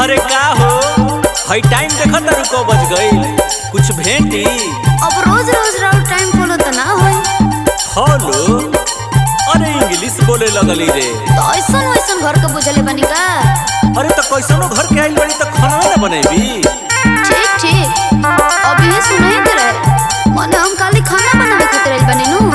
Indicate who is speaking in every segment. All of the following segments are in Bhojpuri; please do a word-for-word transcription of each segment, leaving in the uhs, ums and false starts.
Speaker 1: अरे का हो हई टाइम देखा तारू को बज गई कुछ भेंटी।
Speaker 2: अब रोज रोज राउंड टाइम फॉलो त ना होई।
Speaker 1: फॉलो? अरे इंग्लिश बोले लगली रे।
Speaker 2: तो ऐसन वैसन घर के बुझले बनी का?
Speaker 1: अरे तो कैसनो घर के आइल बड़ी तो खाना ना बनेबी।
Speaker 2: ठीक ठीक अब ये सुनही के रहे मन हम खाली खाना बनावे खातिर आइल बनी नु।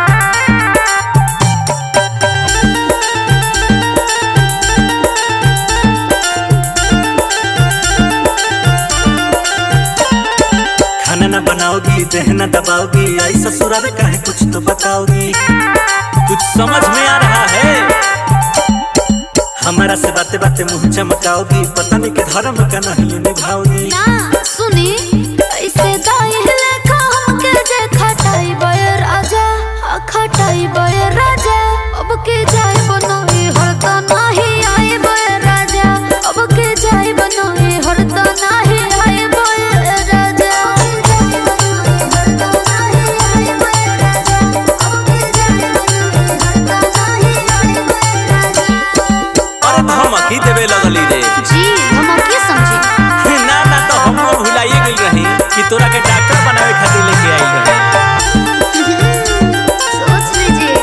Speaker 1: खाना ना बनाओगी दहना दबाओगी आई ससुराल का है कुछ तो बताओगी। कुछ समझ में आ रहा है? हमारा से बातें बातें मुंह चमकाओगी पता नहीं के धर्म का नहीं निभाओगी।
Speaker 2: ना सुनी ऐसे दाई लेखा हमके जे खटाई बय राजा खटाई बय राजा अब के जाय बनोई हरता नाही आए बय राजा अब के जाय बनोई हरता नाही आए बय राजा।
Speaker 1: अरे धमकी देवे लगली रे।
Speaker 2: जी धमकी समझी
Speaker 1: ना ना तो हम लोग भुलाइए गई रही कि तोरा के डॉक्टर बनावे खातिर लेके आई रही।
Speaker 2: सोच लीजिए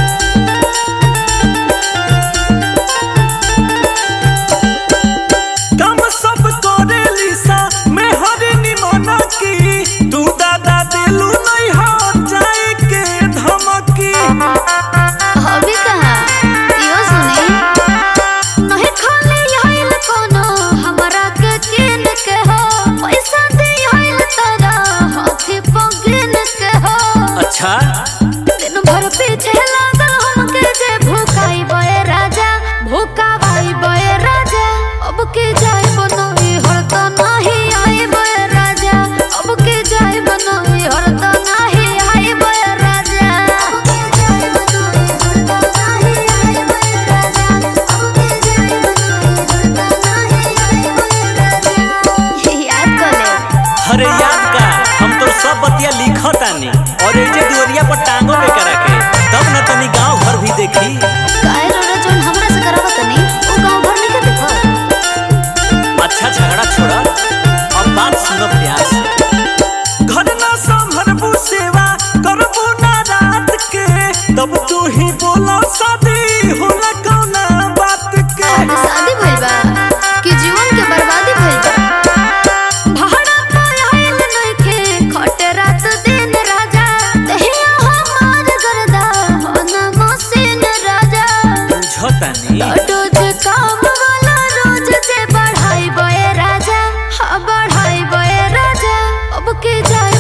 Speaker 1: काम सब करे लिसा मैं हरी निमना की तू दादा दिलू नहीं हो जाए के धमकी।
Speaker 2: अभी कहाँ यो सुनी नहीं खाली आइल कोनो हमरा के किन के हो पैसा दे आइल तारा हाथी पगिन के हो।
Speaker 1: अच्छा
Speaker 2: दिन भर पीछे लागल हमके जे भूखाई बय राजा भूखावाई बय राजा अब के जाय बनोई हरता नाही आए बय राजा अब के जाय बनोई हरता नाही आए बय राजा अब के जाय बनोई हरता नाही आए बय राजा अब के जाय बनोई हरता नाही आए बय राजा। याद कर ले।
Speaker 1: अरे याद का हम तो सब बतिया लिखतानी और ए जे दुवरिया पर टांगो पे करा के तब न तनी गांव भर भी देखी।
Speaker 2: काहे रोड़ा जोन हमरा से करावत नहीं ओ गांव भर नहीं के देखो।
Speaker 1: अच्छा झगड़ा छोड़ा अब बात सुनो प्यार से। घर ना संभरबू सेवा करबू ना रात के तब तू ही बोला शादी होला कौना बात के।
Speaker 2: आज शादी भइल बा कि जीवन के बर्बादी भइल बा। भाड़ा पर आइल नइखे खटे रात दिन राजा देहिया हमार गरदा होना मसीन राजा।
Speaker 1: बुझतानी
Speaker 2: रोज काम वाला रोज जे बढ़ाई बय राजा हाँ बढ़ाई बय राजा अब के जाय